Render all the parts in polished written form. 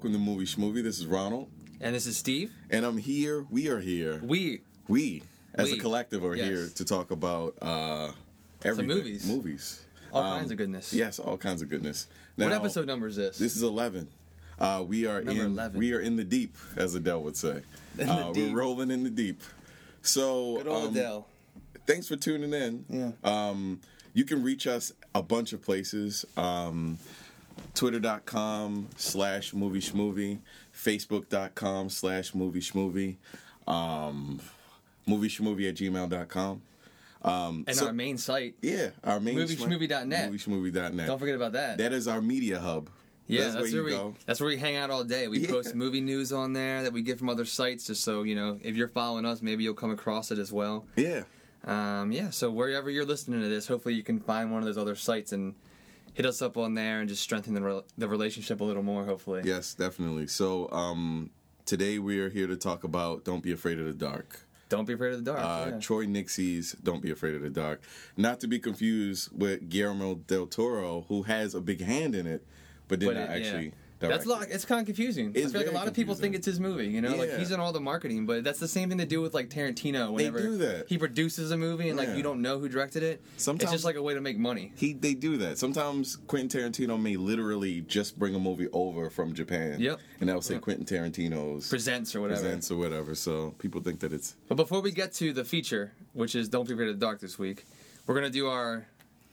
welcome to Movie Schmovie. This is Ronald. And this is Steve. And I'm here. We are here. We, as a collective, are yes. here to talk about everything. Some movies. All kinds of goodness. Yes, all kinds of goodness. Now, what episode number is this? This is 11. We are Number 11. We are in the deep, as Adele would say. We're rolling in the deep. So, Good old Adele. Thanks for tuning in. Yeah. You can reach us a bunch of places. Twitter.com/movieschmovie, Facebook.com/movieschmovie, movieschmovie@gmail.com. And our main site. Yeah, our main Movieschmovie.net. Movieschmovie.net. Don't forget about that. That is our media hub. Yeah, that's where you go. That's where we hang out all day. We post movie news on there that we get from other sites, just so, you know, if you're following us, maybe you'll come across it as well. Yeah. So wherever you're listening to this, hopefully you can find one of those other sites and hit us up on there and just strengthen the relationship a little more, hopefully. Yes, definitely. So today we are here to talk about Don't Be Afraid of the Dark. Don't Be Afraid of the Dark. Yeah. Troy Nixey's Don't Be Afraid of the Dark. Not to be confused with Guillermo del Toro, who has a big hand in it, but did not actually direct it. It's kind of confusing. I feel like a lot of people think it's his movie, you know? Yeah. Like, he's in all the marketing, but that's the same thing they do with, like, Tarantino. Whenever They do that. he produces a movie and, like, you don't know who directed it. Sometimes it's just like a way to make money. They do that. Sometimes Quentin Tarantino may literally just bring a movie over from Japan. Yep. And they'll say Quentin Tarantino's Presents or whatever. So people think that it's... But before we get to the feature, which is Don't Be Afraid of the Dark this week, we're going to do our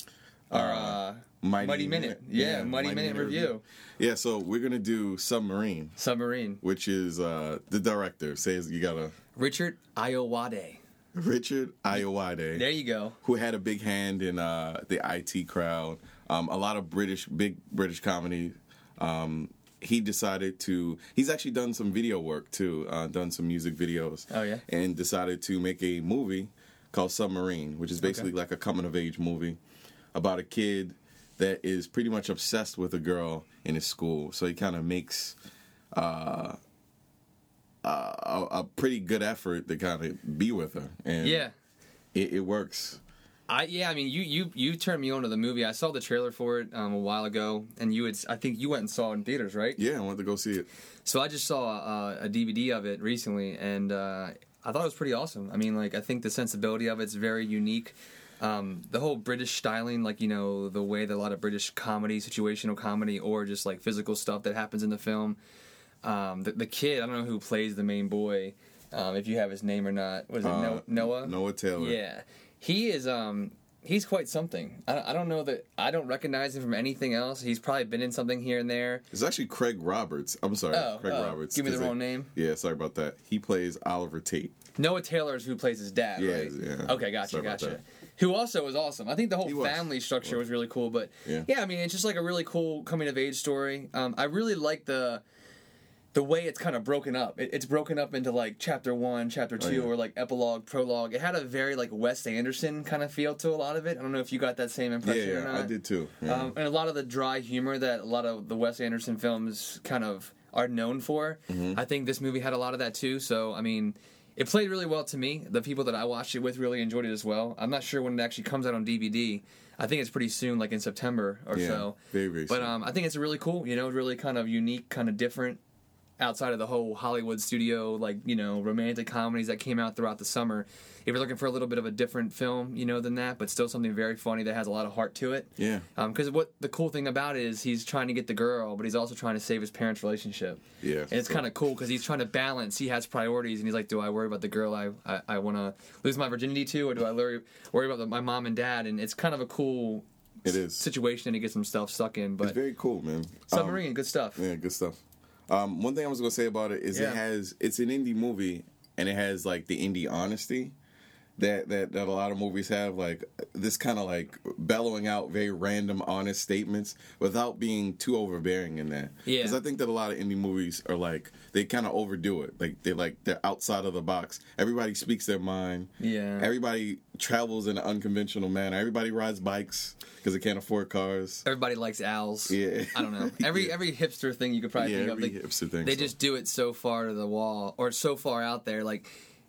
Mighty Minute. Yeah, Mighty Minute review. Yeah, so we're going to do Submarine, which is the director. Says you got to... Richard Ayoade. There you go. Who had a big hand in the IT crowd. A lot of big British comedy. He decided to... He's actually done some video work, too. Done some music videos. Oh, yeah? And decided to make a movie called Submarine, which is basically like a coming-of-age movie about a kid that is pretty much obsessed with a girl in his school. So he kind of makes a pretty good effort to kind of be with her. And it works. I mean, you turned me on to the movie. I saw the trailer for it a while ago, and I think you went and saw it in theaters, right? Yeah, I went to go see it. So I just saw a DVD of it recently, and I thought it was pretty awesome. I mean, like, I think the sensibility of it's very unique. The whole British styling, like, you know, the way that a lot of British comedy, situational comedy, or just like physical stuff that happens in the film. The kid, I don't know who plays the main boy, if you have his name or not. Was it Noah? Noah Taylor. Yeah. He is, he's quite something. I don't know that, I don't recognize him from anything else. He's probably been in something here and there. It's actually Craig Roberts. I'm sorry, Craig Roberts. Give me the wrong name? Yeah, sorry about that. He plays Oliver Tate. Noah Taylor is who plays his dad, right? Yeah. Okay, gotcha. Who also was awesome. I think the whole family structure was really cool, but I mean, it's just like a really cool coming-of-age story. I really like the way it's kind of broken up. It's broken up into, like, chapter 1, chapter 2, or, like, epilogue, prologue. It had a very, like, Wes Anderson kind of feel to a lot of it. I don't know if you got that same impression or not. Yeah, I did too. Yeah. And a lot of the dry humor that a lot of the Wes Anderson films kind of are known for. I think this movie had a lot of that too, so, I mean... It played really well to me. The people that I watched it with really enjoyed it as well. I'm not sure when it actually comes out on DVD. I think it's pretty soon, like in September or so. Very, very soon. But I think it's really cool, you know, really kind of unique, kind of different outside of the whole Hollywood studio, like, you know, romantic comedies that came out throughout the summer. If you're looking for a little bit of a different film, you know, than that, but still something very funny that has a lot of heart to it. Yeah. Because what the cool thing about it is he's trying to get the girl, but he's also trying to save his parents' relationship. Yeah. And it's kind of cool because he's trying to balance. He has priorities, and he's like, do I worry about the girl I want to lose my virginity to, or do I worry about my mom and dad? And it's kind of a cool situation to get some stuff stuck in. But it's very cool, man. Submarine, good stuff. Yeah, good stuff. One thing I was going to say about it is it's an indie movie, and it has, like, the indie honesty that a lot of movies have, like this kind of like bellowing out very random, honest statements without being too overbearing in that. Yeah. Because I think that a lot of indie movies are like, they kind of overdo it. Like they're outside of the box. Everybody speaks their mind. Yeah. Everybody travels in an unconventional manner. Everybody rides bikes because they can't afford cars. Everybody likes owls. Yeah. I don't know. Every hipster thing you could probably think of. Every hipster thing. They just do it so far to the wall, or so far out there, like.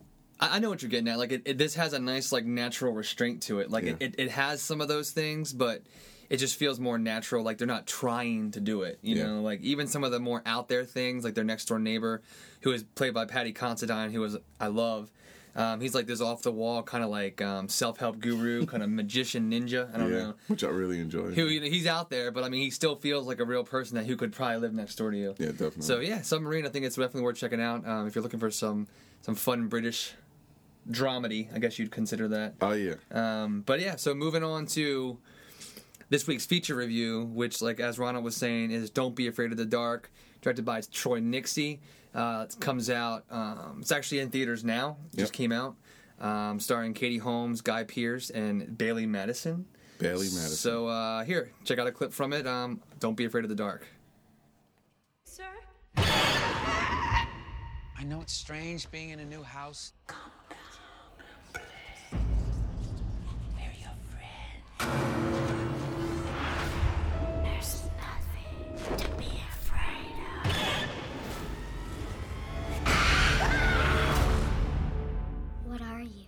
I know what you're getting at. Like, this has a nice, like, natural restraint to it. Like, it has some of those things, but it just feels more natural. Like they're not trying to do it. You know, like even some of the more out there things, like their next door neighbor, who is played by Patty Considine, I love. He's like this off the wall kind of like self-help guru, kind of magician ninja. I don't know, which I really enjoy. He's out there, but I mean, he still feels like a real person who could probably live next door to you. Yeah, definitely. So yeah, Submarine. I think it's definitely worth checking out if you're looking for some fun British dramedy. I guess you'd consider that. Oh yeah. But yeah, so moving on to this week's feature review, which, like as Ronald was saying, is Don't Be Afraid of the Dark, directed by Troy Nixey. It comes out. It's actually in theaters now. It just came out. Starring Katie Holmes, Guy Pearce, and Bailey Madison. So here, check out a clip from it. Don't Be Afraid of the Dark. Sir? I know it's strange being in a new house. Calm down. We're your friend. There's nothing to be afraid of. What are you?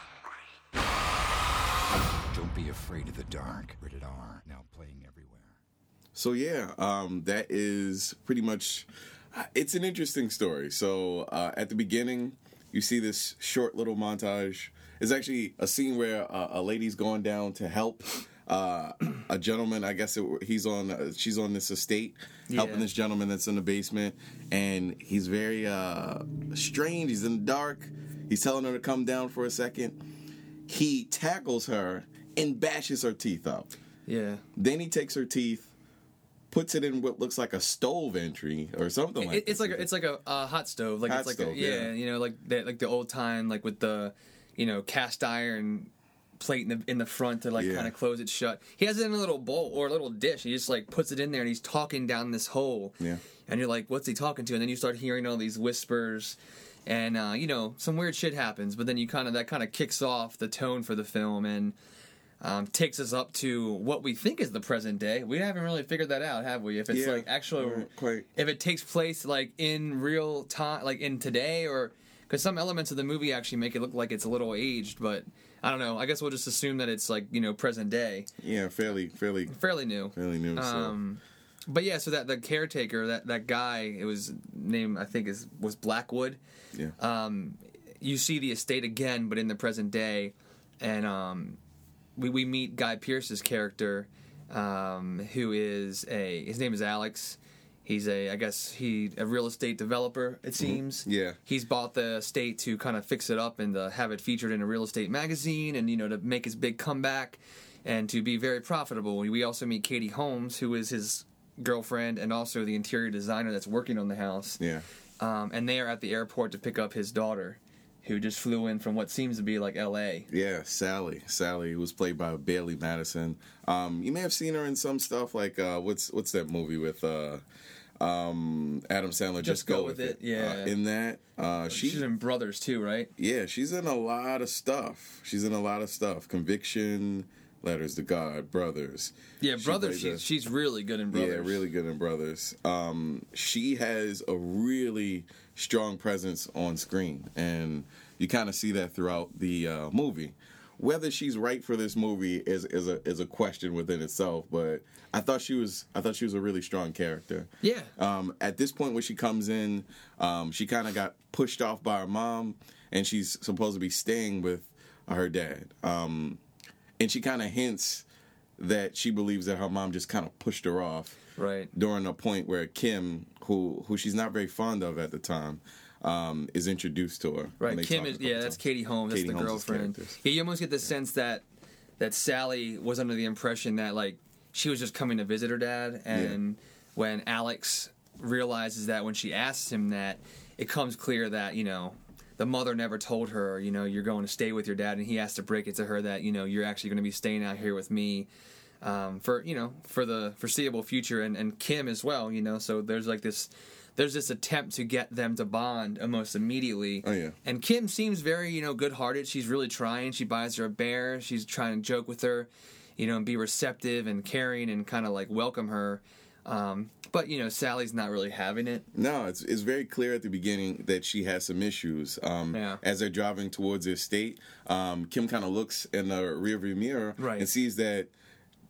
Don't Be Afraid of the Dark. Rated R. Now playing everywhere. So yeah, that is pretty much. It's an interesting story. So at the beginning, you see this short little montage. It's actually a scene where a lady's going down to help a gentleman. I guess she's on this estate helping this gentleman that's in the basement, and he's very strange. He's in the dark. He's telling her to come down for a second. He tackles her and bashes her teeth out. Yeah. Then he takes her teeth, puts it in what looks like a stove entry or something like that. It's like a hot stove. Like hot it's like stove, you know, like the old time, like with the, you know, cast iron plate in the front to like kind of close it shut. He has it in a little bowl or a little dish. He just like puts it in there and he's talking down this hole. Yeah. And you're like, what's he talking to? And then you start hearing all these whispers. And you know, some weird shit happens, but then that kind of kicks off the tone for the film and takes us up to what we think is the present day. We haven't really figured that out, have we? If it's like actually, if it takes place like in real time, like in today, or because some elements of the movie actually make it look like it's a little aged, but I don't know. I guess we'll just assume that it's like, you know, present day. Yeah, fairly new. But yeah, so that the caretaker, that guy, it was named, I think was Blackwood. Yeah. You see the estate again, but in the present day, and we meet Guy Pearce's character, who is his name is Alex. He's a real estate developer, it seems. Mm-hmm. Yeah. He's bought the estate to kind of fix it up and to have it featured in a real estate magazine, and you know, to make his big comeback and to be very profitable. We also meet Katie Holmes, who is his girlfriend and also the interior designer that's working on the house. Yeah. And they are at the airport to pick up his daughter, who just flew in from what seems to be like L.A. Yeah, Sally. Sally was played by Bailey Madison. You may have seen her in some stuff like what's that movie with Adam Sandler? Just Go With It. Yeah. In that, she's in Brothers too, right? Yeah, she's in a lot of stuff. Conviction, Letters to God, Brothers. Yeah, Brothers. She's really good in Brothers. Yeah, really good in Brothers. She has a really strong presence on screen, and you kind of see that throughout the movie. Whether she's right for this movie is a question within itself, but I thought she was a really strong character. Yeah. At this point, when she comes in, she kind of got pushed off by her mom, and she's supposed to be staying with her dad. And she kind of hints that she believes that her mom just kind of pushed her off. Right. During a point where Kim, who she's not very fond of at the time, is introduced to her. Right. Kim is that's Katie Holmes. That's the girlfriend. Yeah, you almost get the sense that Sally was under the impression that like she was just coming to visit her dad, and when Alex realizes that, when she asks him that, it comes clear that, you know, the mother never told her, you know, you're going to stay with your dad, and he has to break it to her that, you know, you're actually going to be staying out here with me for the foreseeable future, and Kim as well, you know. So there's this attempt to get them to bond almost immediately. Oh yeah. And Kim seems very, you know, good-hearted. She's really trying. She buys her a bear. She's trying to joke with her, you know, and be receptive and caring and kind of like welcome her. But, you know, Sally's not really having it. No, it's very clear at the beginning that she has some issues. As they're driving towards the estate, Kim kind of looks in the rearview mirror and sees that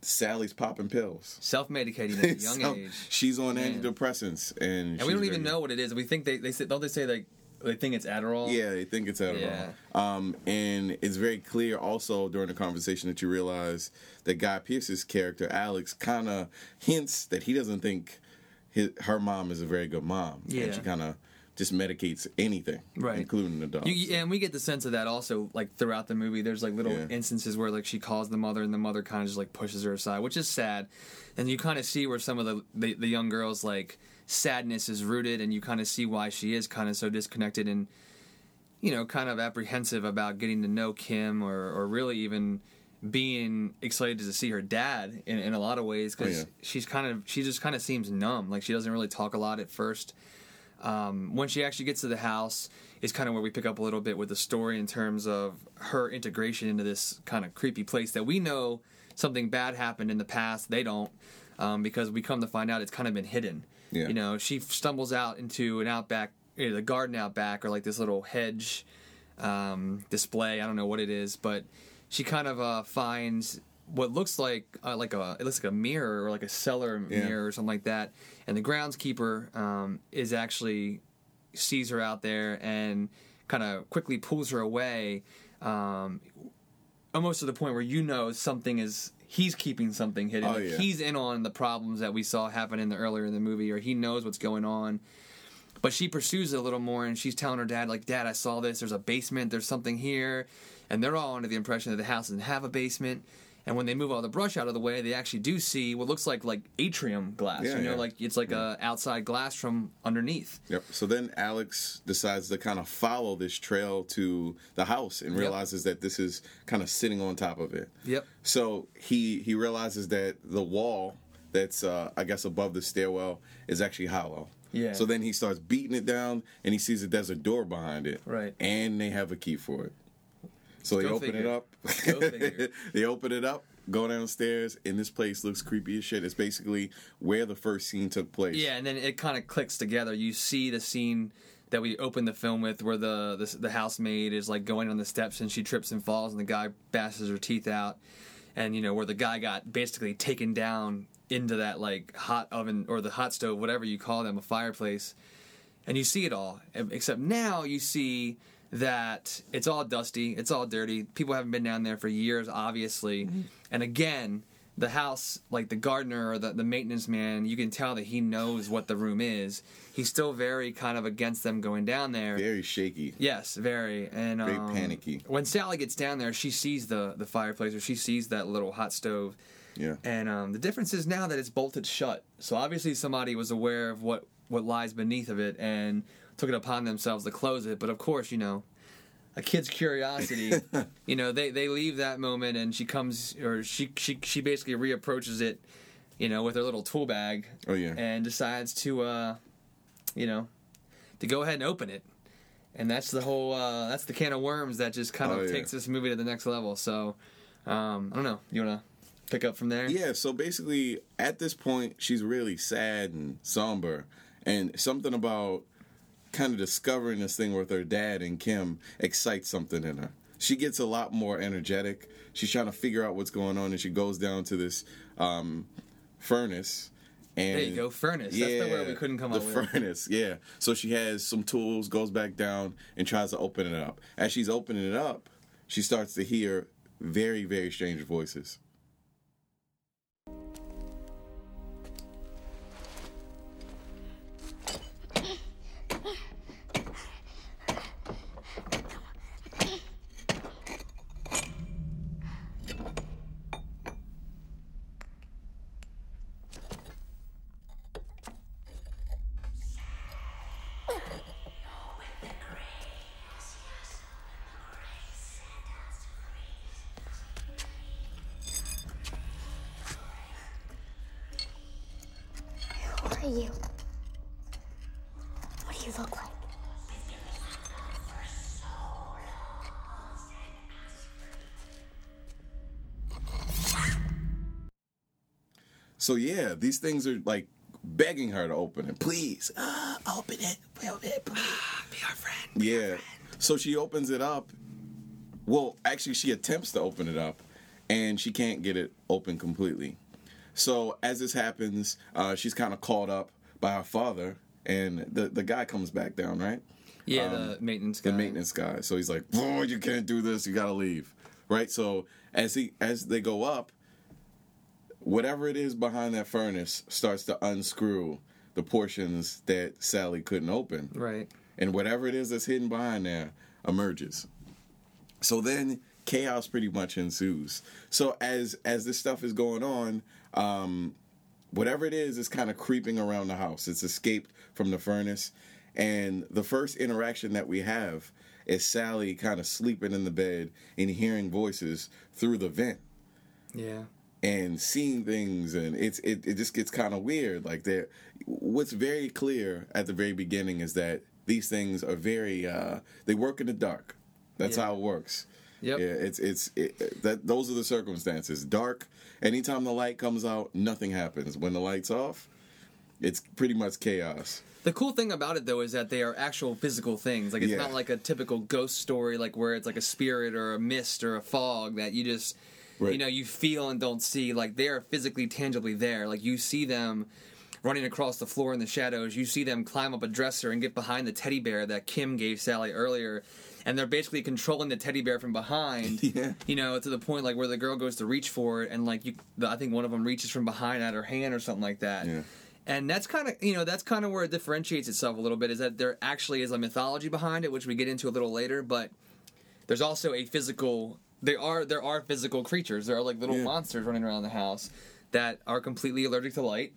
Sally's popping pills. Self-medicating at a young age. She's on Man. antidepressants, and we don't even know what it is. We think they say, don't they say like they think it's Adderall? Yeah, they think it's Adderall. Yeah. And it's very clear also during the conversation that you realize that Guy Pearce's character, Alex, kind of hints that he doesn't think her mom is a very good mom. Yeah. And she kind of just medicates anything, right, including the dog. And we get the sense of that also, like throughout the movie. There's like little instances where like she calls the mother, and the mother kind of just like pushes her aside, which is sad. And you kind of see where some of the young girls like sadness is rooted, and you kind of see why she is kind of so disconnected and, you know, kind of apprehensive about getting to know Kim, or really even being excited to see her dad in a lot of ways, because she just kind of seems numb. Like she doesn't really talk a lot at first. When she actually gets to the house is kind of where we pick up a little bit with the story in terms of her integration into this kind of creepy place that we know something bad happened in the past. They don't, because we come to find out it's kind of been hidden. Yeah. You know, she stumbles out into an outback, the garden out back, or like this little hedge display. I don't know what it is, but she kind of finds what looks like a mirror, or like a cellar mirror or something like that. And the groundskeeper is actually sees her out there and kind of quickly pulls her away, almost to the point where you know he's keeping something hidden. Oh, yeah. He's in on the problems that we saw happen earlier in the movie, or he knows what's going on. But she pursues it a little more, and she's telling her dad, like, Dad, I saw this. There's a basement. There's something here. And they're all under the impression that the house doesn't have a basement. And when they move all the brush out of the way, they actually do see what looks like atrium glass. Like it's like a outside glass from underneath. Yep. So then Alex decides to kind of follow this trail to the house and realizes that this is kind of sitting on top of it. Yep. So he realizes that the wall that's I guess above the stairwell is actually hollow. Yeah. So then he starts beating it down, and he sees that there's a door behind it. Right. And they have a key for it. So they open it up. Go figure. They open it up, go downstairs, and this place looks creepy as shit. It's basically where the first scene took place. Yeah, and then it kind of clicks together. You see the scene that we opened the film with, where the housemaid is like going on the steps, and she trips and falls, and the guy bashes her teeth out, and where the guy got basically taken down into that like hot oven, or the hot stove, whatever you call them, a fireplace, and you see it all. Except now you see that it's all dusty, it's all dirty. People haven't been down there for years, obviously. Mm-hmm. And again, the house, like the gardener or the maintenance man, you can tell that he knows what the room is. He's still very kind of against them going down there. Very shaky. Yes, very. And very panicky. When Sally gets down there, she sees the fireplace, or she sees that little hot stove. Yeah. And the difference is now that it's bolted shut. So obviously somebody was aware of what lies beneath of it and took it upon themselves to close it. But of course, a kid's curiosity, they leave that moment, and she comes, or she basically reapproaches it, with her little tool bag. Oh, yeah. And decides to, to go ahead and open it. And that's the whole, that's the can of worms that just kind of takes this movie to the next level. So, I don't know. You want to pick up from there? Yeah, so basically, at this point, she's really sad and somber. And something about kind of discovering this thing with her dad and Kim excites something in her. She gets a lot more energetic. She's trying to figure out what's going on, and she goes down to this furnace. And there you go, furnace. That's the word we couldn't come up with. The furnace, yeah. So she has some tools, goes back down, and tries to open it up. As she's opening it up, she starts to hear very, very strange voices. Who are you? What do you look like? So yeah, these things are like begging her to open it. Please, open it. Be our friend. Yeah. So she opens it up. Well, actually, she attempts to open it up, and she can't get it open completely. So as this happens, she's kind of called up by her father, and the guy comes back down, right? Yeah, the maintenance guy. The maintenance guy. So he's like, "Oh, you can't do this. You gotta leave." Right. So as they go up, whatever it is behind that furnace starts to unscrew the portions that Sally couldn't open. Right. And whatever it is that's hidden behind there emerges. So then chaos pretty much ensues. So as this stuff is going on, whatever it is kind of creeping around the house. It's escaped from the furnace. And the first interaction that we have is Sally kind of sleeping in the bed and hearing voices through the vent. Yeah. And seeing things, and it just gets kind of weird. Like, what's very clear at the very beginning is that these things are very they work in the dark. That's how it works. Yep. Yeah, those are the circumstances. Dark. Anytime the light comes out, nothing happens. When the light's off, it's pretty much chaos. The cool thing about it, though, is that they are actual physical things. Like, it's not like a typical ghost story, like where it's like a spirit or a mist or a fog that you just, you know, you feel and don't see. Like, they are physically, tangibly there. Like, you see them running across the floor in the shadows. You see them climb up a dresser and get behind the teddy bear that Kim gave Sally earlier. And they're basically controlling the teddy bear from behind, you know, to the point, like, where the girl goes to reach for it. And, like, I think one of them reaches from behind at her hand or something like that. Yeah. And that's kind of, you know, that's kind of where it differentiates itself a little bit, is that there actually is a mythology behind it, which we get into a little later, but there's also a physical, there are physical creatures. There are, like, little monsters running around the house that are completely allergic to light,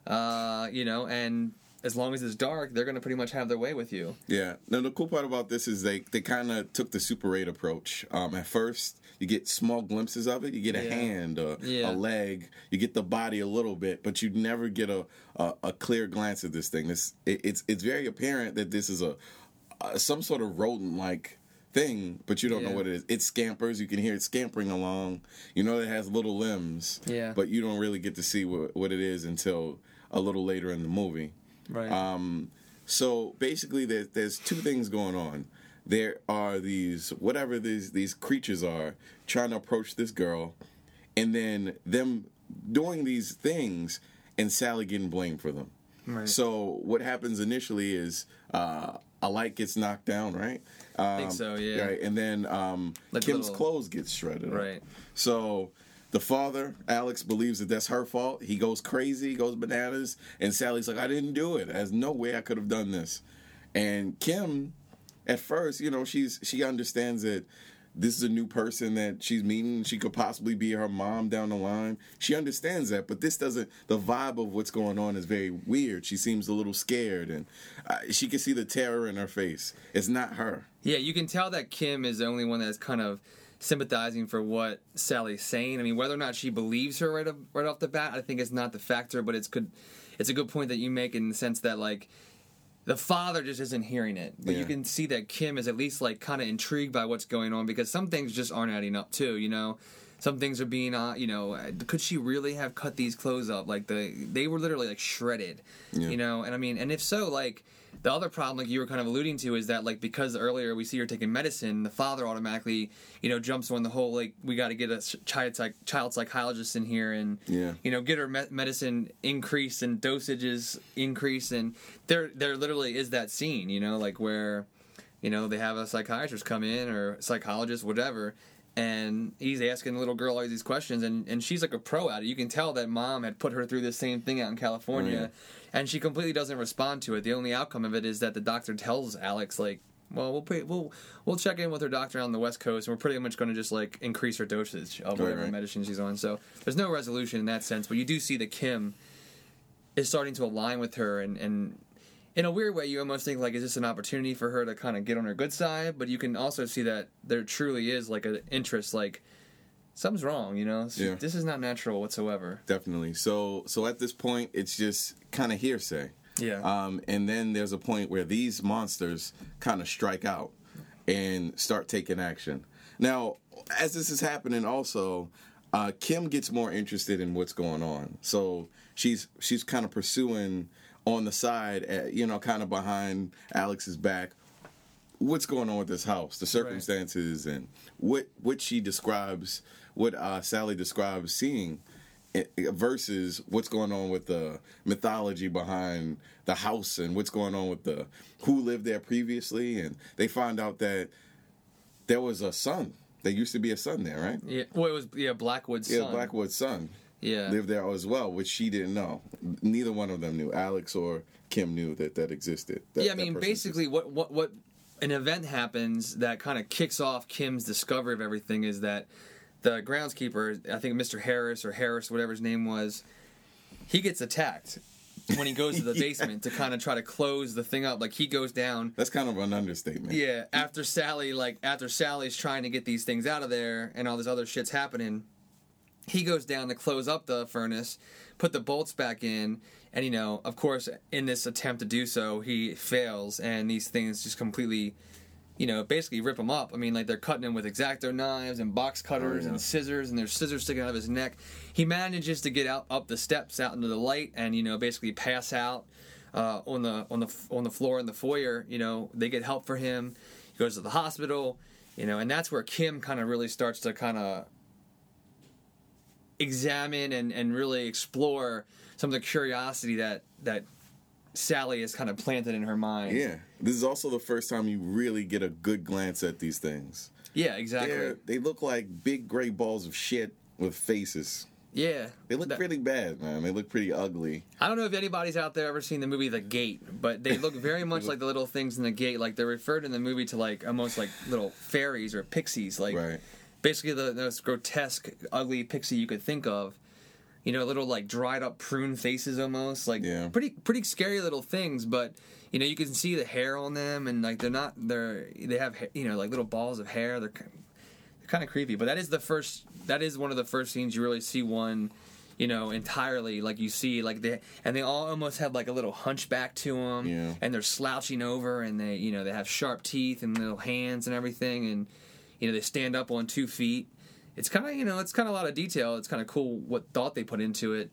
you know, and as long as it's dark, they're going to pretty much have their way with you. Yeah. Now, the cool part about this is they kind of took the Super 8 approach. At first, you get small glimpses of it. You get a hand, a leg. You get the body a little bit, but you never get a clear glance at this thing. It's very apparent that this is some sort of rodent-like thing, but you don't know what it is. It scampers. You can hear it scampering along. You know it has little limbs, but you don't really get to see what it is until a little later in the movie. Right. So basically, there's two things going on. There are these creatures are trying to approach this girl, and then them doing these things, and Sally getting blamed for them. Right. So what happens initially is a light gets knocked down, right? I think so, yeah. Right, and then like Kim's clothes get shredded. Right. So the father, Alex, believes that that's her fault. He goes crazy, goes bananas, and Sally's like, I didn't do it. There's no way I could have done this. And Kim, at first, you know, she understands that this is a new person that she's meeting. She could possibly be her mom down the line. She understands that, but the vibe of what's going on is very weird. She seems a little scared, and she can see the terror in her face. It's not her. Yeah, you can tell that Kim is the only one that's kind of sympathizing for what Sally's saying. I mean, whether or not she believes her right off the bat, I think it's not the factor, but it's a good point that you make in the sense that, like, the father just isn't hearing it. But you can see that Kim is at least, like, kind of intrigued by what's going on, because some things just aren't adding up, too, you know? Some things are being, you know, could she really have cut these clothes up? Like, they were literally, like, shredded, you know? And, I mean, and if so, like, the other problem, like you were kind of alluding to, is that, like, because earlier we see her taking medicine, the father automatically, you know, jumps on the whole, like, we got to get a child psychologist in here and, you know, get her medicine increased and dosages increased. And there literally is that scene, you know, like where, you know, they have a psychiatrist come in, or psychologist, whatever, and he's asking the little girl all these questions, and she's like a pro at it. You can tell that mom had put her through the same thing out in California, and she completely doesn't respond to it. The only outcome of it is that the doctor tells Alex, like, well, we'll check in with her doctor on the West Coast, and we're pretty much going to just, like, increase her dosage of whatever medicine she's on. So there's no resolution in that sense, but you do see that Kim is starting to align with her, and in a weird way, you almost think, like, is this an opportunity for her to kind of get on her good side? But you can also see that there truly is, like, an interest, like, something's wrong, you know? This is not natural whatsoever. Definitely. So at this point, it's just kind of hearsay. Yeah. And then there's a point where these monsters kind of strike out and start taking action. Now, as this is happening also, Kim gets more interested in what's going on. So she's kind of pursuing on the side, you know, kind of behind Alex's back, what's going on with this house, the circumstances, and what she describes, what Sally describes seeing, versus what's going on with the mythology behind the house and what's going on with the who lived there previously. And they find out that there was a son. There used to be a son there, right? Yeah. Well, it was Blackwood's son. Yeah, Blackwood's son. Yeah. Lived there as well, which she didn't know. Neither one of them knew. Alex or Kim knew that existed. I mean, basically, what an event happens that kind of kicks off Kim's discovery of everything is that the groundskeeper, I think Mr. Harris or Harris, whatever his name was, he gets attacked when he goes to the basement to kind of try to close the thing up. Like, he goes down. That's kind of an understatement. Yeah, after Sally's trying to get these things out of there and all this other shit's happening, he goes down to close up the furnace, put the bolts back in, and, you know, of course, in this attempt to do so, he fails, and these things just completely, you know, basically rip him up. I mean, like, they're cutting him with X-Acto knives and box cutters and scissors, and there's scissors sticking out of his neck. He manages to get up the steps out into the light and, you know, basically pass out on the floor in the foyer. You know, they get help for him. He goes to the hospital, you know, and that's where Kim kind of really starts to kind of examine and really explore some of the curiosity that Sally has kind of planted in her mind. Yeah. This is also the first time you really get a good glance at these things. Yeah, exactly. They look like big gray balls of shit with faces. Yeah. They look really bad, man. They look pretty ugly. I don't know if anybody's out there ever seen the movie The Gate, but they look very much like the little things in The Gate. Like, they're referred in the movie to, like, almost like little fairies or pixies. Like, basically the most grotesque, ugly pixie you could think of. You know, little, like, dried up prune faces almost. Like, pretty scary little things, but, you know, you can see the hair on them, and, like, they have, you know, like, little balls of hair. They're kind of creepy. But that is one of the first scenes you really see one, you know, entirely, like, you see, like, they all almost have, like, a little hunchback to them, and they're slouching over, and they, you know, they have sharp teeth and little hands and everything, and, you know, they stand up on 2 feet. It's kind of, you know, it's kind of a lot of detail. It's kind of cool what thought they put into it.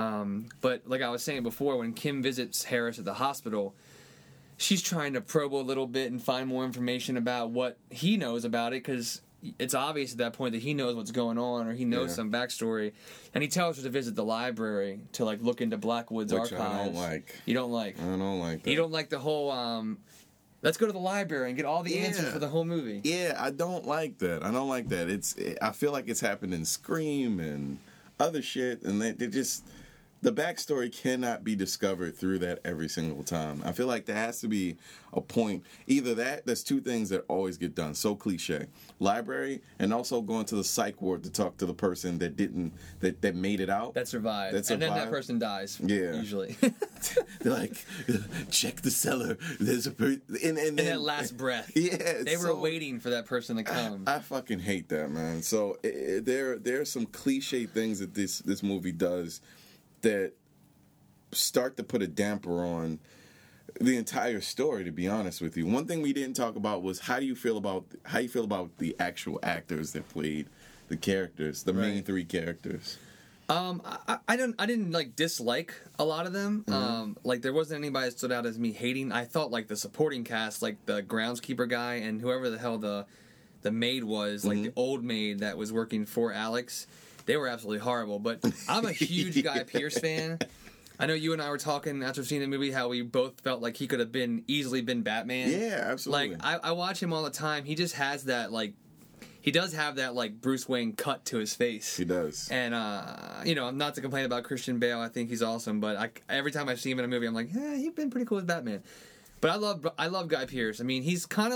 But like I was saying before, when Kim visits Harris at the hospital, she's trying to probe a little bit and find more information about what he knows about it, because it's obvious at that point that he knows what's going on, or he knows some backstory. And he tells her to visit the library to, like, look into Blackwood's archives. I don't like. You don't like? I don't like that. You don't like the whole... let's go to the library and get all the answers for the whole movie. Yeah, I don't like that. I don't like that. I feel like it's happened in Scream and other shit, and they just... The backstory cannot be discovered through that every single time. I feel like there has to be a point. Either there's 2 things that always get done. So cliche. Library, and also going to the psych ward to talk to the person that made it out. That survived. And then that person dies. Yeah. Usually. They're like, check the cellar. There's a person. And that last breath. Yeah. They were waiting for that person to come. I fucking hate that, man. So there are some cliche things that this movie does that start to put a damper on the entire story, to be honest with you. One thing we didn't talk about was how you feel about the actual actors that played the characters, the main 3 characters. I didn't like dislike a lot of them. Like, there wasn't anybody that stood out as me hating. I thought, like, the supporting cast, like the groundskeeper guy and whoever the hell the maid was, like the old maid that was working for Alex, they were absolutely horrible. But I'm a huge Guy Pearce fan. I know you and I were talking after seeing the movie how we both felt like he could have easily been Batman. Yeah, absolutely. Like, I watch him all the time. He just has that, like, he does have that, like, Bruce Wayne cut to his face. He does. And, you know, not to complain about Christian Bale. I think he's awesome. But every time I see him in a movie, I'm like, he's been pretty cool as Batman. But I love Guy Pearce. I mean, he's kind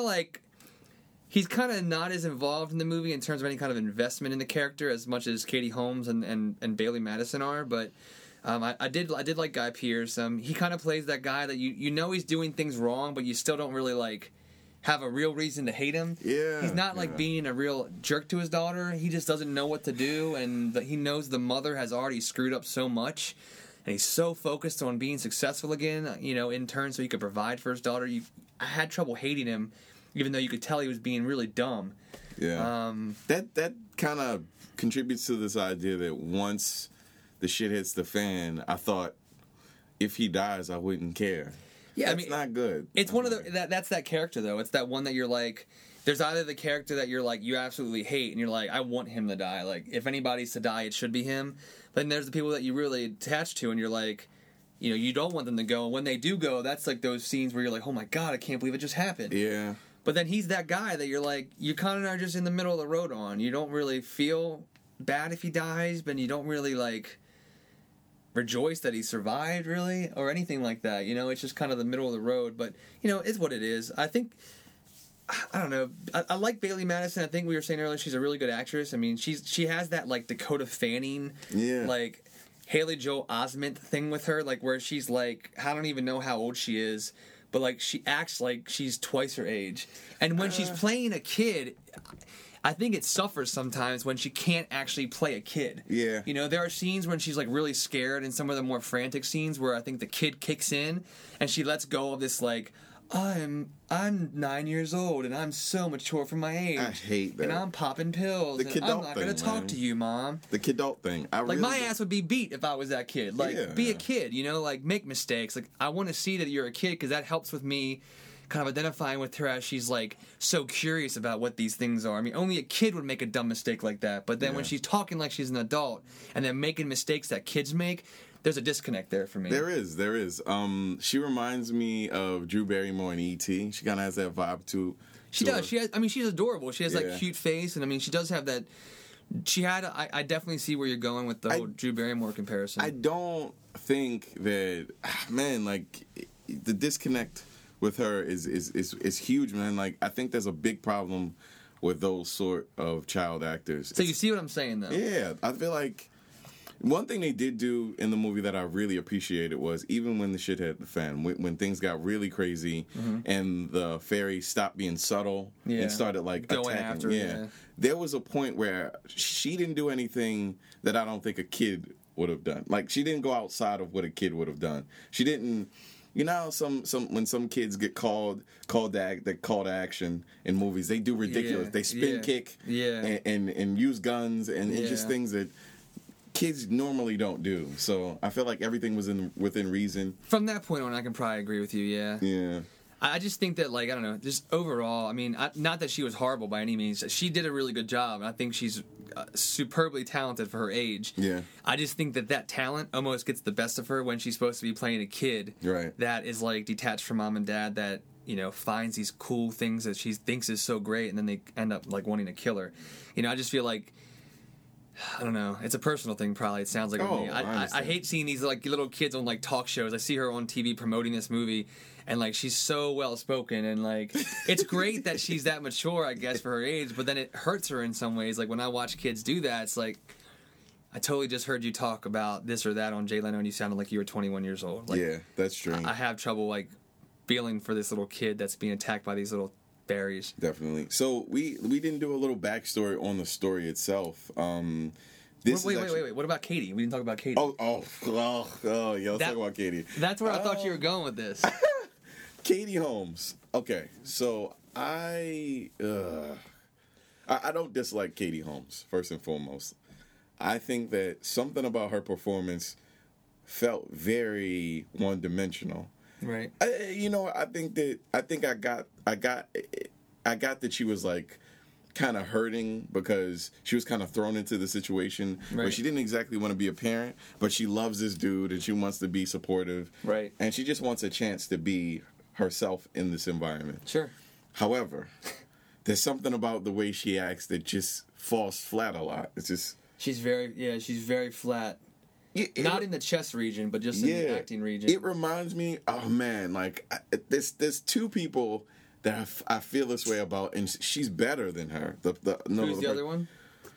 of not as involved in the movie in terms of any kind of investment in the character as much as Katie Holmes and Bailey Madison are, but I did like Guy Pearce. He kind of plays that guy that you know he's doing things wrong, but you still don't really, like, have a real reason to hate him. Yeah. He's not, like, being a real jerk to his daughter. He just doesn't know what to do, and he knows the mother has already screwed up so much, and he's so focused on being successful again, you know, in turn so he could provide for his daughter. I had trouble hating him, even though you could tell he was being really dumb. Yeah. That kind of contributes to this idea that once the shit hits the fan, I thought if he dies, I wouldn't care. Yeah, That's not good. It's one of that's that character though. It's that one that you're like. There's either the character that you're like you absolutely hate and you're like I want him to die. Like if anybody's to die, it should be him. But then there's the people that you really attach to and you're like, you know, you don't want them to go. And when they do go, that's like those scenes where you're like, oh my god, I can't believe it just happened. Yeah. But then he's that guy that you're like, you kind of are just in the middle of the road on. You don't really feel bad if he dies, but you don't really like rejoice that he survived really or anything like that. You know, it's just kind of the middle of the road. But you know, it's what it is. I think. I don't know. I like Bailey Madison. I think we were saying earlier she's a really good actress. I mean, she has that like Dakota Fanning, like Haley Joel Osment thing with her, like where she's like I don't even know how old she is, but like she acts like she's twice her age. And when she's playing a kid, I think it suffers sometimes when she can't actually play a kid. Yeah. You know, there are scenes when she's like really scared, and some of the more frantic scenes where I think the kid kicks in and she lets go of this like. I'm 9 years old and I'm so mature for my age. I hate that. And I'm popping pills. The and kidult I'm not going to thing, talk man. to you, Mom. The kidult thing. Like my ass would be beat if I was that kid. Like be a kid, you know, like make mistakes. Like I want to see that you're a kid because that helps with me kind of identifying with her as she's like so curious about what these things are. I mean, only a kid would make a dumb mistake like that. But then when she's talking like she's an adult and then making mistakes that kids make, there's a disconnect there for me. There is. She reminds me of Drew Barrymore in E.T. She kind of has that vibe too. She does. She has. I mean, she's adorable. She has that cute face, and I mean, she does have that. She had. I definitely see where you're going with the whole Drew Barrymore comparison. I don't think that, man. Like the disconnect with her is huge, man. Like I think there's a big problem with those sort of child actors. So you see what I'm saying, though? Yeah, I feel like. One thing they did do in the movie that I really appreciated was even when the shit hit the fan, when things got really crazy and the fairy stopped being subtle and started like going attacking. after her, There was a point where she didn't do anything that I don't think a kid would have done. Like she didn't go outside of what a kid would have done. She didn't. You know, some when some kids get called to action in movies, they do ridiculous. They spin kick and use guns and just things that. Kids normally don't do, so I feel like everything was within reason. From that point on, I can probably agree with you. Yeah. Yeah. I just think that, like, I don't know, just overall, I mean, not that she was horrible by any means. She did a really good job, and I think she's superbly talented for her age. Yeah. I just think that talent almost gets the best of her when she's supposed to be playing a kid. Right. That is, like, detached from mom and dad, that, you know, finds these cool things that she thinks is so great, and then they end up, like, wanting to kill her. You know, I just feel like, I don't know. It's a personal thing, probably. It sounds like me. I hate seeing these like little kids on like talk shows. I see her on TV promoting this movie, and like she's so well spoken, and like it's great that she's that mature, I guess, for her age. But then it hurts her in some ways. Like when I watch kids do that, it's like I totally just heard you talk about this or that on Jay Leno, and you sounded like you were 21 years old. Like, yeah, that's true. I have trouble like feeling for this little kid that's being attacked by these little berries. Definitely. So we didn't do a little backstory on the story itself. Wait. What about Katie? We didn't talk about Katie. Yeah, let's talk about Katie. That's where I thought you were going with this. Katie Holmes. Okay, so I don't dislike Katie Holmes, first and foremost. I think that something about her performance felt very one-dimensional. Right. I think I got that she was like kind of hurting because she was kind of thrown into the situation where she didn't exactly want to be a parent, but she loves this dude and she wants to be supportive. Right. And she just wants a chance to be herself in this environment. Sure. However, there's something about the way she acts that just falls flat a lot. It's just she's very flat. Not in the chest region, but just in the acting region. It reminds me, oh man, like there's two people that I feel this way about, and she's better than her. Who's the other one?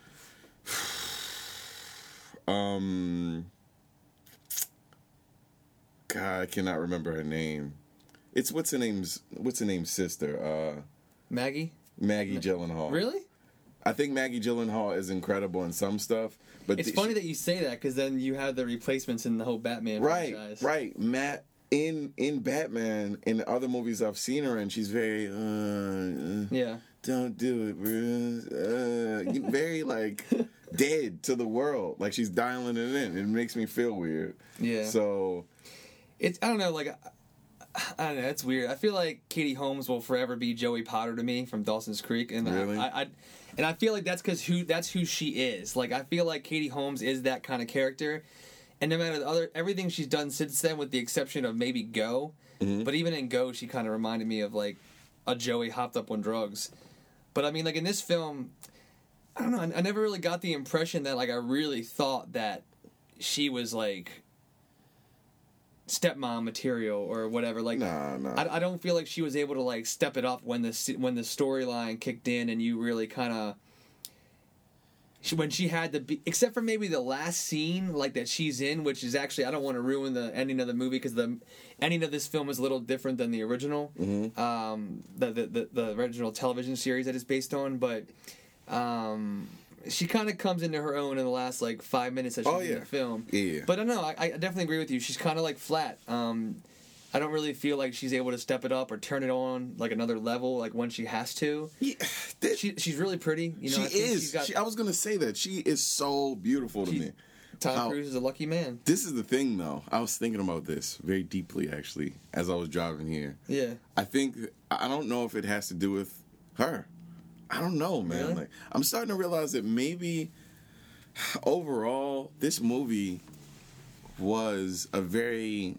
God, I cannot remember her name. It's what's her name's sister? Maggie Gyllenhaal. Really? I think Maggie Gyllenhaal is incredible in some stuff, but it's funny that you say that because then you have the replacements in the whole Batman franchise. Right. Matt in Batman in the other movies I've seen her in, she's very don't do it, Bruce. Very like dead to the world, like she's dialing it in. It makes me feel weird. Yeah. So it's I don't know, like I don't know. It's weird. I feel like Katie Holmes will forever be Joey Potter to me from Dawson's Creek, and really? I feel like that's because that's who she is. Like, I feel like Katie Holmes is that kind of character, and no matter everything she's done since then, with the exception of maybe Go, but even in Go, she kind of reminded me of like a Joey hopped up on drugs. But I mean, like in this film, I don't know. I never really got the impression that like I really thought that she was like stepmom material or whatever. Like, no. I don't feel like she was able to like step it up when the storyline kicked in and you really kind of. When she had to be, except for maybe the last scene like that she's in, which is actually, I don't want to ruin the ending of the movie because the ending of this film is a little different than the original, the original television series that it's based on. But she kind of comes into her own in the last like 5 minutes that she's in the film. Yeah. But I don't know, I definitely agree with you. She's kind of like flat. I don't really feel like she's able to step it up or turn it on like another level, like when she has to. Yeah, she's really pretty. You know, she is. I was gonna say that she is so beautiful to me. Tom Cruise is a lucky man. This is the thing, though. I was thinking about this very deeply, actually, as I was driving here. Yeah. I don't know if it has to do with her. I don't know, man. Really? Like, I'm starting to realize that maybe overall this movie was a very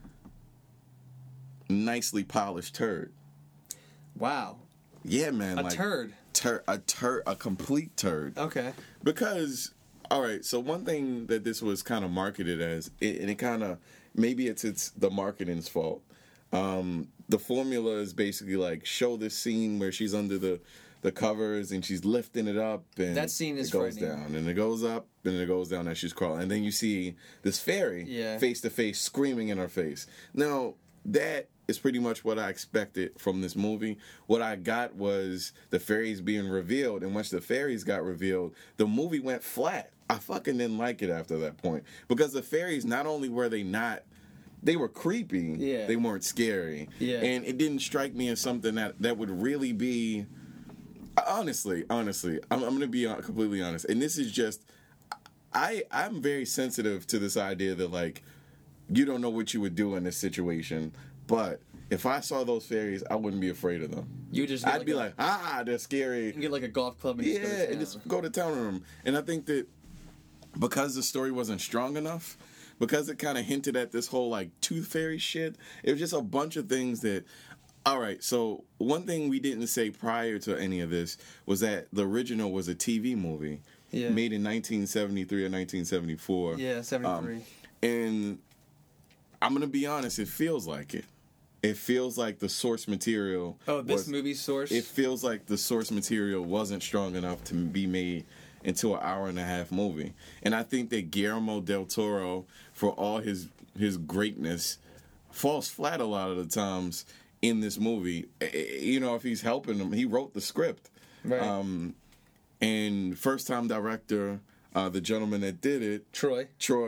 nicely polished turd. Wow. Yeah, man. A turd. A complete turd. Okay. Because, all right, so one thing that this was kind of marketed as, and it kind of, maybe it's the marketing's fault. The formula is basically like, show this scene where she's under the covers and she's lifting it up, and that scene is it goes down, and it goes up, and it goes down as she's crawling. And then you see this fairy face to face screaming in her face. Now, that is pretty much what I expected from this movie. What I got was the fairies being revealed, and once the fairies got revealed, the movie went flat. I fucking didn't like it after that point. Because the fairies, not only were they were creepy, they weren't scary. Yeah. And it didn't strike me as something that would really be... Honestly, I'm going to be completely honest. And this is just... I'm very sensitive to this idea that, like, you don't know what you would do in this situation, but if I saw those fairies, I wouldn't be afraid of them. I'd be like, they're scary. You can get like a golf club and just go to town on them. And I think that because the story wasn't strong enough, because it kind of hinted at this whole like tooth fairy shit, it was just a bunch of things that. All right, so one thing we didn't say prior to any of this was that the original was a TV movie made in 1973 or 1974. Yeah, 73. And I'm going to be honest, it feels like it. It feels like the source material... this movie's source? It feels like the source material wasn't strong enough to be made into an hour-and-a-half movie. And I think that Guillermo del Toro, for all his greatness, falls flat a lot of the times in this movie. You know, if he's helping him, he wrote the script. Right. And first-time director, the gentleman that did it... Troy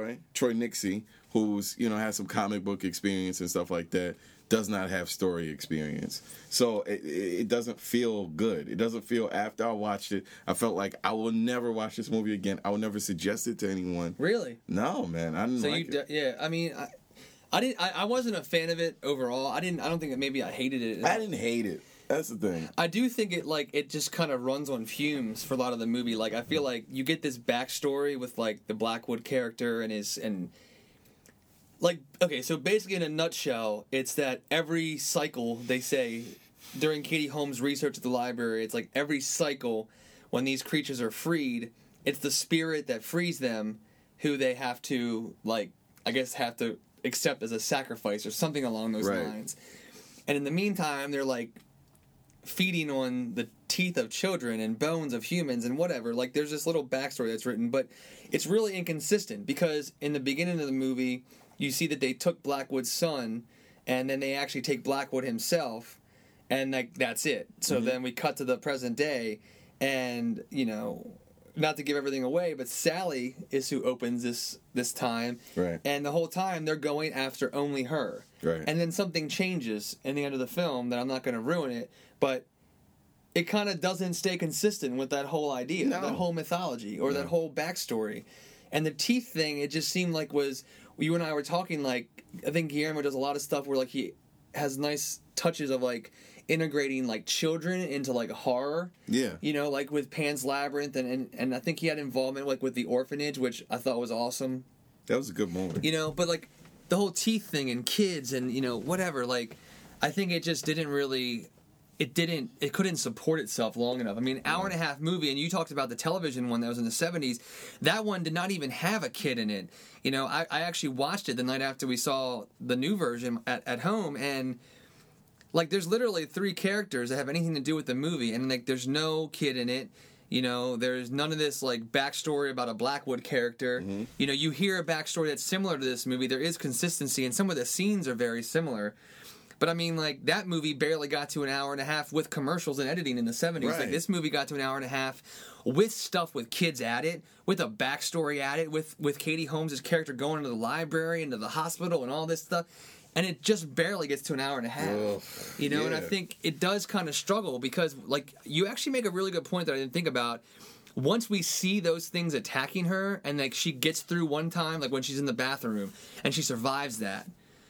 Nixie, who's, you know, has some comic book experience and stuff like that, does not have story experience. So it doesn't feel good. It doesn't feel, after I watched it, I felt like I will never watch this movie again. I will never suggest it to anyone. Really? No, man. I didn't like it. Yeah, I mean, I wasn't a fan of it overall. I don't think that maybe I hated it. I didn't hate it. That's the thing. I do think it just kind of runs on fumes for a lot of the movie. Like, I feel like you get this backstory with like the Blackwood character and like, okay, so basically in a nutshell, it's that every cycle, they say, during Katie Holmes' research at the library, it's like every cycle when these creatures are freed, it's the spirit that frees them who they have to, like, I guess have to accept as a sacrifice or something along those lines. And in the meantime, they're like feeding on the teeth of children and bones of humans and whatever. Like, there's this little backstory that's written, but it's really inconsistent because in the beginning of the movie, you see that they took Blackwood's son, and then they actually take Blackwood himself, and like that's it. So then we cut to the present day, and you know, not to give everything away, but Sally is who opens this time, right? And the whole time they're going after only her, right? And then something changes in the end of the film that I'm not going to ruin it, but it kind of doesn't stay consistent with that whole idea, that whole mythology, or that whole backstory. And the teeth thing, it just seemed like was, you and I were talking, like, I think Guillermo does a lot of stuff where, like, he has nice touches of like integrating like children into like horror. Yeah. You know, like with Pan's Labyrinth, and I think he had involvement like with the orphanage, which I thought was awesome. That was a good movie. You know, but like the whole teeth thing and kids and, you know, whatever, like I think it just didn't really it couldn't support itself long enough. I mean, hour and a half movie, and you talked about the television one that was in the 70s. That one did not even have a kid in it. You know, I actually watched it the night after we saw the new version at home, and like there's literally 3 characters that have anything to do with the movie, and like there's no kid in it. You know, there's none of this like backstory about a Blackwood character. Mm-hmm. You know, you hear a backstory that's similar to this movie. There is consistency, and some of the scenes are very similar. But I mean, like, that movie barely got to an hour and a half with commercials and editing in the 70s. Right. Like, this movie got to an hour and a half with stuff with kids at it, with a backstory at it, with Katie Holmes' character going into the library, into the hospital, and all this stuff. And it just barely gets to an hour and a half. Ugh, you know, yeah. and I think it does kind of struggle because, like, you actually make a really good point that I didn't think about. Once we see those things attacking her, and, like, she gets through one time, like when she's in the bathroom, and she survives that.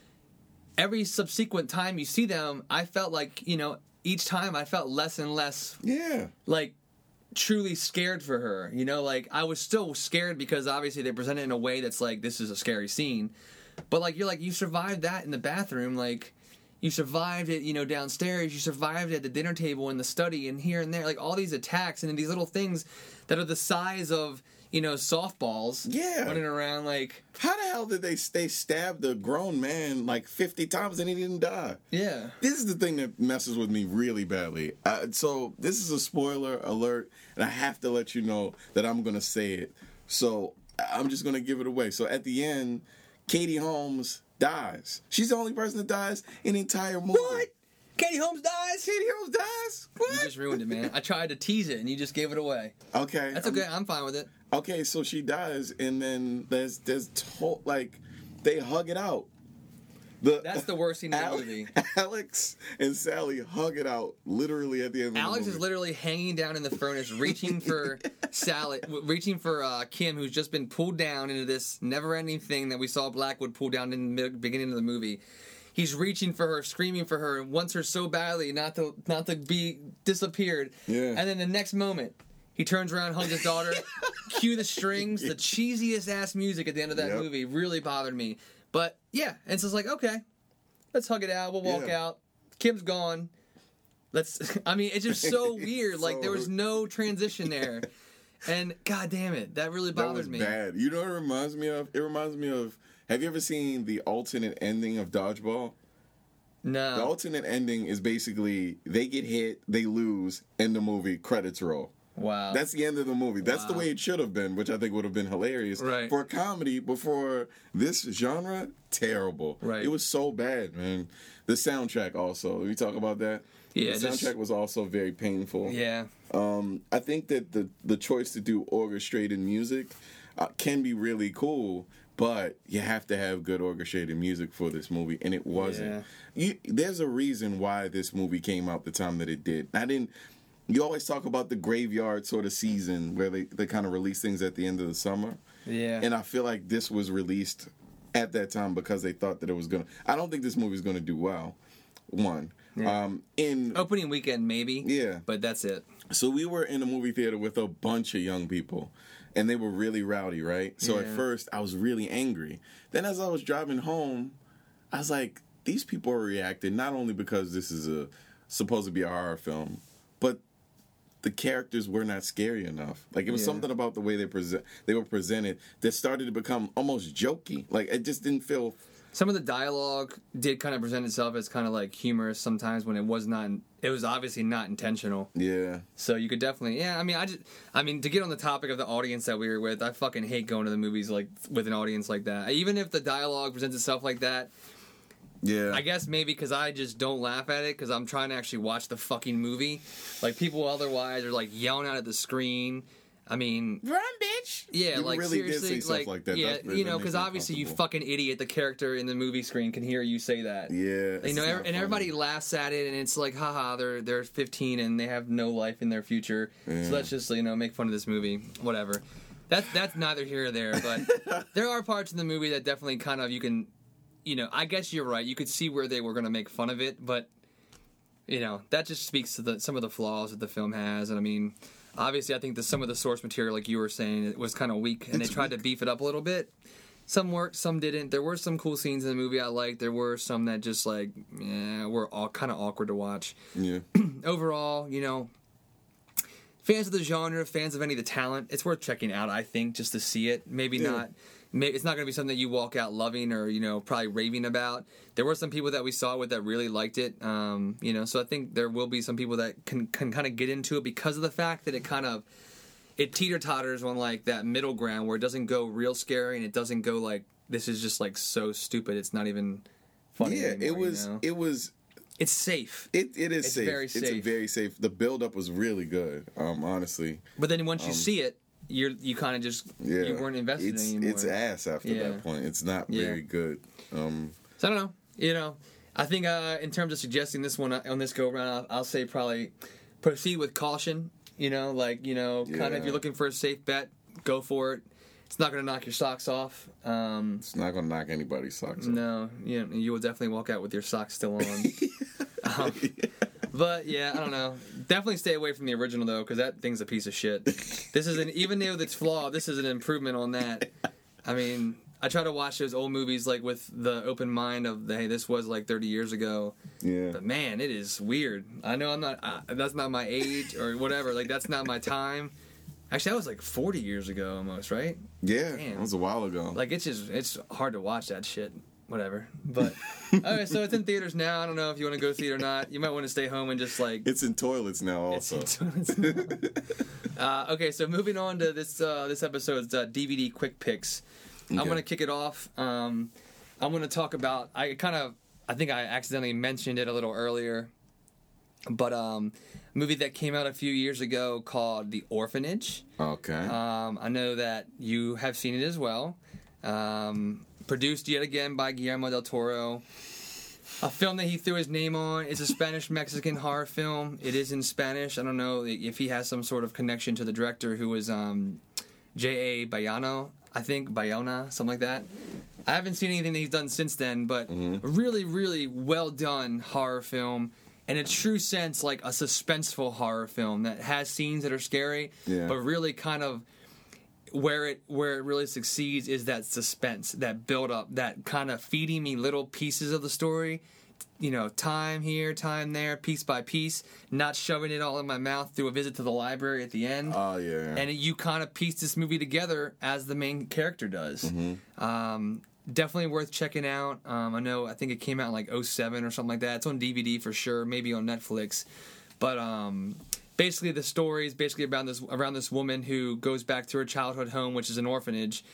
Every subsequent time you see them, I felt like, you know, each time I felt less and less, like, truly scared for her. You know, like, I was still scared because obviously they present it in a way that's like, this is a scary scene. But, like, you're like, you survived that in the bathroom, like, you survived it, you know, downstairs, you survived it at the dinner table, in the study, and here and there, like, all these attacks and these little things that are the size of, you know, softballs running around, like... How the hell did they stab the grown man, like, 50 times and he didn't die? Yeah. This is the thing that messes with me really badly. So, this is a spoiler alert, and I have to let you know that I'm going to say it. So, I'm just going to give it away. So, at the end, Katie Holmes dies. She's the only person that dies in the entire movie. What? Katie Holmes dies? Katie Holmes dies? What? You just ruined it, man. I tried to tease it, and you just gave it away. Okay. That's okay. I'm fine with it. Okay, so she dies, and then there's like, they hug it out. That's the worst scene in the movie. Alex and Sally hug it out, literally at the end of the movie. Alex is literally hanging down in the furnace, reaching for Sally, reaching for Kim, who's just been pulled down into this never-ending thing that we saw Blackwood pull down in the beginning of the movie. He's reaching for her, screaming for her, and wants her so badly not to be disappeared. Yeah. And then the next moment, he turns around, hugs his daughter, cue the strings, the cheesiest ass music at the end of that movie really bothered me. But yeah, and so it's like, okay, let's hug it out. We'll walk out. Kim's gone. I mean, it's just so weird. Like, there was no transition there. And god damn it, that really bothered me. Bad. You know what it reminds me of? It reminds me of, have you ever seen the alternate ending of Dodgeball? No. The alternate ending is basically they get hit, they lose, end the movie, credits roll. Wow. That's the end of the movie. That's the way it should have been, which I think would have been hilarious. Right. For a comedy, but for this genre, terrible. Right. It was so bad, man. The soundtrack also. We talk about that? Yeah. The soundtrack was also very painful. Yeah. I think that the choice to do orchestrated music can be really cool, but you have to have good orchestrated music for this movie, and it wasn't. There's a reason why this movie came out the time that it did. You always talk about the graveyard sort of season where they kind of release things at the end of the summer. Yeah. And I feel like this was released at that time because they thought that it was going to... I don't think this movie is going to do well, one. Yeah. In opening weekend, maybe. Yeah. But that's it. So we were in a movie theater with a bunch of young people, and they were really rowdy, right? So at first, I was really angry. Then as I was driving home, I was like, these people are reacting not only because this is supposed to be a horror film, but the characters were not scary enough. Like, it was something about the way they were presented that started to become almost jokey. Like, it just didn't feel... Some of the dialogue did kind of present itself as kind of like humorous sometimes when it was not. It was obviously not intentional. Yeah. So you could definitely, I mean, to get on the topic of the audience that we were with, I fucking hate going to the movies like with an audience like that. Even if the dialogue presents itself like that. Yeah. I guess maybe because I just don't laugh at it because I'm trying to actually watch the fucking movie. Like, people otherwise are like yelling out at the screen. I mean, run, bitch. Yeah, you like really seriously, did say stuff like that. Yeah, you know, because obviously you fucking idiot, the character in the movie screen can hear you say that. Yeah, you know, and everybody laughs at it, and it's like, haha, they're 15 and they have no life in their future. Yeah. So let's just make fun of this movie, whatever. That's neither here or there, but there are parts in the movie that definitely kind of you can I guess you're right. You could see where they were going to make fun of it, but that just speaks to some of the flaws that the film has. And I mean, obviously, I think that some of the source material, like you were saying, it was kind of weak, and they tried to beef it up a little bit. Some worked, some didn't. There were some cool scenes in the movie I liked. There were some that just were all kind of awkward to watch. Yeah. Overall, fans of the genre, fans of any of the talent, it's worth checking out, I think, just to see it. Maybe not. It's not going to be something that you walk out loving or, probably raving about. There were some people that we saw with that really liked it, so I think there will be some people that can kind of get into it because of the fact that it teeter-totters on, like, that middle ground where it doesn't go real scary and it doesn't go, like, this is just, like, so stupid it's not even funny anymore, it was... It's safe. It is safe. Very safe. It's very safe. The build-up was really good, honestly. But then once you see it, you kind of just you weren't invested anymore. It's ass after that point. It's not very good. So I don't know. I think in terms of suggesting this one on this go around, I'll say probably proceed with caution. Kind of if you're looking for a safe bet, go for it. It's not going to knock your socks off. It's not going to knock anybody's socks off. No, you will definitely walk out with your socks still on. But yeah, I don't know. Definitely stay away from the original though, because that thing's a piece of shit. Even though it's flawed, this is an improvement on that. I mean, I try to watch those old movies like with the open mind of hey, this was like 30 years ago. Yeah. But man, it is weird. I know I'm not. That's not my age or whatever. Like that's not my time. Actually, that was like 40 years ago almost, right? Yeah, Damn. that was a while ago. Like it's hard to watch that shit. Whatever. But okay, so it's in theaters now. I don't know if you want to go see it or not. You might want to stay home and just like it's in toilets now also. Okay, so moving on to this episode's DVD quick picks. Okay. I'm going to kick it off. I'm going to talk about I think I accidentally mentioned it a little earlier. But a movie that came out a few years ago called The Orphanage. Okay. I know that you have seen it as well. Produced yet again by Guillermo del Toro. A film that he threw his name on. It's a Spanish-Mexican horror film. It is in Spanish. I don't know if he has some sort of connection to the director who was J.A. Bayona, I think. Bayona, something like that. I haven't seen anything that he's done since then, but really, really well-done horror film. In a true sense, like a suspenseful horror film that has scenes that are scary, but really kind of where it really succeeds is that suspense, that build up, that kind of feeding me little pieces of the story, time here, time there, piece by piece, not shoving it all in my mouth through a visit to the library at the end. Oh yeah. And you kind of piece this movie together as the main character does. Definitely worth checking out. I think it came out in like 2007 or something like that. It's on DVD for sure, maybe on Netflix. But basically the story is basically around this woman who goes back to her childhood home, which is an orphanage.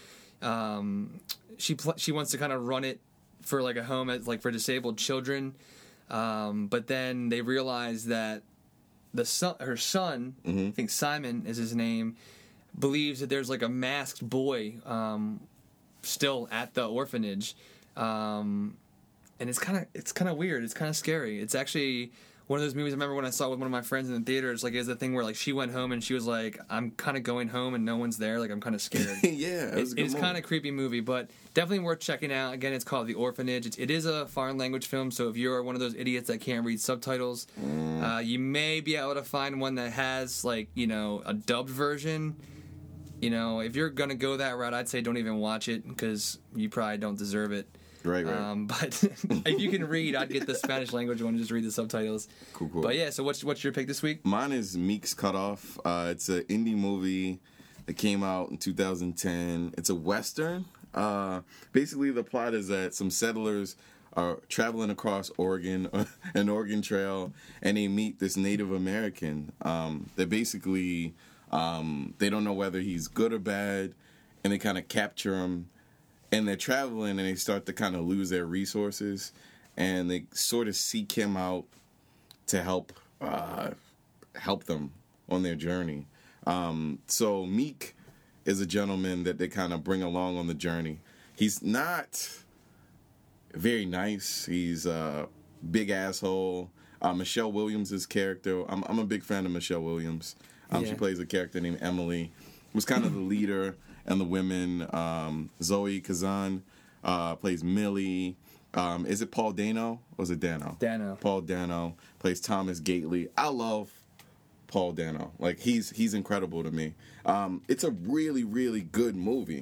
She wants to kind of run it for like a home for disabled children. But then they realize that her son, I think Simon is his name, believes that there's like a masked boy still at the orphanage, and it's kind of weird. It's kind of scary. It's actually one of those movies I remember when I saw it with one of my friends in the theater. It's like it's the thing where like she went home and she was like, I'm kind of going home and no one's there. Like I'm kind of scared. Yeah, it's kind of creepy movie, but definitely worth checking out. Again, it's called The Orphanage. It is a foreign language film, so if you're one of those idiots that can't read subtitles, you may be able to find one that has like a dubbed version. If you're gonna go that route, I'd say don't even watch it because you probably don't deserve it. Right. But if you can read, I'd get the Spanish language one and just read the subtitles. Cool. But yeah, so what's your pick this week? Mine is Meek's Cutoff. It's an indie movie that came out in 2010. It's a Western. Basically, the plot is that some settlers are traveling across Oregon, an Oregon Trail, and they meet this Native American. They basically... they don't know whether he's good or bad, and they kind of capture him, and they're traveling, and they start to kind of lose their resources, and they sort of seek him out to help them on their journey. So Meek is a gentleman that they kind of bring along on the journey. He's not very nice. He's a big asshole. Michelle Williams' character, I'm a big fan of Michelle Williams. She plays a character named Emily. Was kind of the leader, and the women. Zoe Kazan plays Millie. Is it Paul Dano or is it Dano? Dano. Paul Dano plays Thomas Gately. I love Paul Dano. Like he's incredible to me. It's a really, really good movie.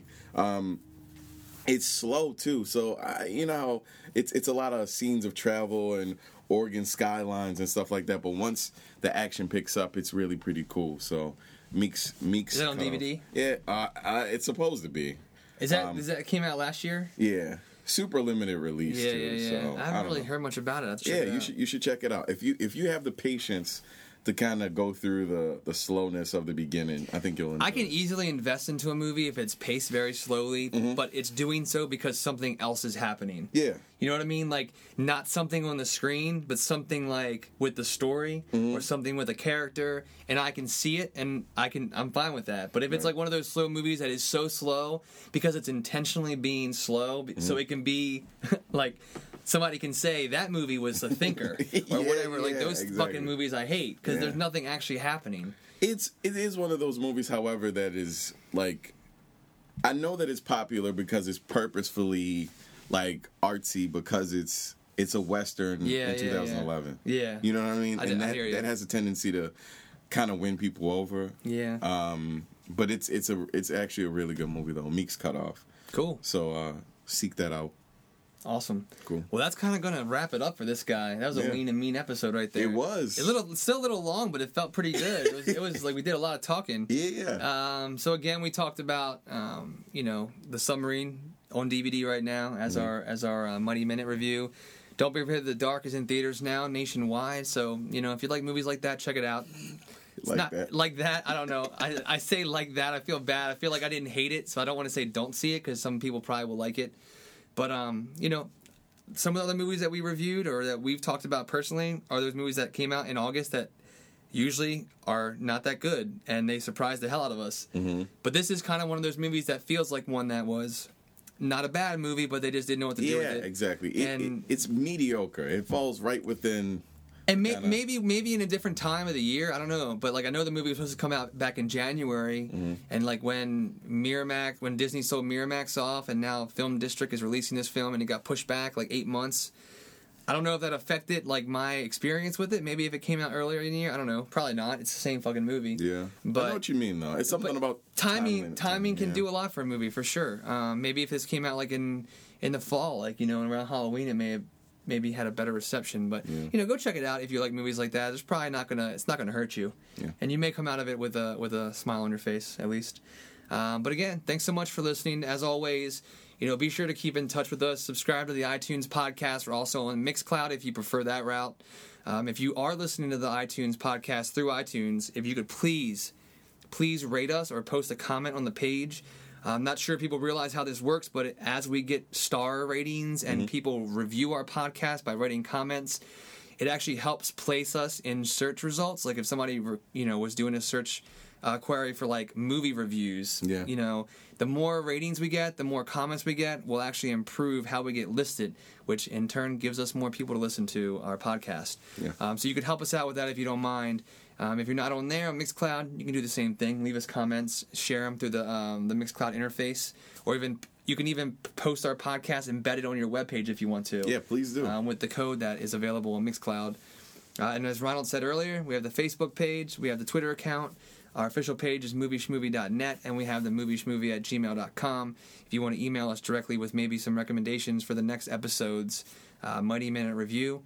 It's slow too, so it's a lot of scenes of travel and Oregon skylines and stuff like that. But once the action picks up, it's really pretty cool. So Meeks. Is that on DVD? Yeah, it's supposed to be. Is that came out last year? Yeah, super limited release too. Yeah. So, I haven't really heard much about it. You should check it out. If you have the patience to kind of go through the slowness of the beginning, I think you'll enjoy I can it. easily invest into a movie if it's paced very slowly, but it's doing so because something else is happening. Yeah. You know what I mean? Like, not something on the screen, but something like with the story or something with a character, and I can see it, and I'm fine with that. But if it's like one of those slow movies that is so slow because it's intentionally being slow, so it can be like somebody can say that movie was a thinker or whatever. Like those fucking movies I hate because there's nothing actually happening. It is one of those movies, however, that is like, I know that it's popular because it's purposefully like artsy because it's a Western in 2011. Yeah. You know what I mean? I hear you. That has a tendency to kind of win people over. Yeah. But it's actually a really good movie though. Meeks Cut Off. Cool. So seek that out. Awesome. Cool. Well, that's kind of going to wrap it up for this guy. That was a lean and mean episode right there. It was. Still a little long, but it felt pretty good. It was like we did a lot of talking. Yeah. So again, we talked about The Submarine on DVD right now as our Muddy Minute review. Don't Be Afraid of the Dark is in theaters now nationwide. So if you like movies like that, check it out. It's not like that. I don't know. I say like that. I feel bad. I feel like I didn't hate it, so I don't want to say don't see it because some people probably will like it. But, some of the other movies that we reviewed or that we've talked about personally are those movies that came out in August that usually are not that good, and they surprised the hell out of us. Mm-hmm. But this is kind of one of those movies that feels like one that was not a bad movie, but they just didn't know what to do with it. Yeah, exactly. It's mediocre. It falls right within... And maybe in a different time of the year, I don't know. But like I know the movie was supposed to come out back in January, and like when Disney sold Miramax off, and now Film District is releasing this film, and it got pushed back like 8 months. I don't know if that affected like my experience with it. Maybe if it came out earlier in the year, I don't know. Probably not. It's the same fucking movie. Yeah, but I know what you mean though. It's something about timing can do a lot for a movie for sure. Maybe if this came out like in the fall, like around Halloween, it may have maybe had a better reception, but go check it out if you like movies like that. It's not gonna hurt you, and you may come out of it with a smile on your face at least. But again, thanks so much for listening. As always, be sure to keep in touch with us. Subscribe to the iTunes podcast. We're also on Mixcloud if you prefer that route. If you are listening to the iTunes podcast through iTunes, if you could please rate us or post a comment on the page. I'm not sure if people realize how this works, but as we get star ratings and people review our podcast by writing comments, it actually helps place us in search results. Like if somebody, was doing a search query for like movie reviews, the more ratings we get, the more comments we get, will actually improve how we get listed, which in turn gives us more people to listen to our podcast. Yeah. So you could help us out with that if you don't mind. If you're not on there on Mixcloud, you can do the same thing. Leave us comments, share them through the Mixcloud interface, or you can even post our podcast embedded on your webpage if you want to. Yeah, please do. With the code that is available on Mixcloud. And as Ronald said earlier, we have the Facebook page, we have the Twitter account. Our official page is movieschmovie.net, and we have the movieschmovie@gmail.com. If you want to email us directly with maybe some recommendations for the next episode's Mighty Minute review.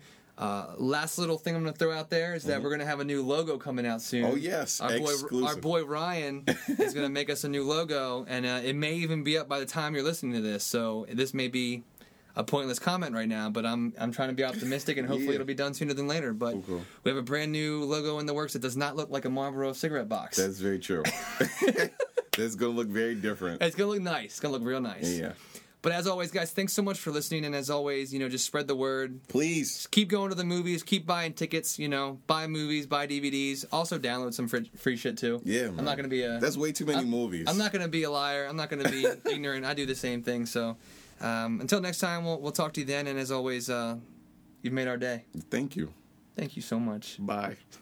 Last little thing I'm going to throw out there is that we're going to have a new logo coming out soon. Oh, yes. Our boy Ryan is going to make us a new logo, and it may even be up by the time you're listening to this. So this may be a pointless comment right now, but I'm trying to be optimistic, and hopefully it'll be done sooner than later. But we have a brand new logo in the works that does not look like a Marlboro cigarette box. That's very true. It's going to look very different. It's going to look nice. It's going to look real nice. Yeah. But as always, guys, thanks so much for listening. And as always, just spread the word. Please. Just keep going to the movies. Keep buying tickets. Buy movies, buy DVDs. Also download some free shit, too. Yeah, man. I'm not going to be That's way too many movies. I'm not going to be a liar. I'm not going to be ignorant. I do the same thing. So until next time, we'll talk to you then. And as always, you've made our day. Thank you. Thank you so much. Bye.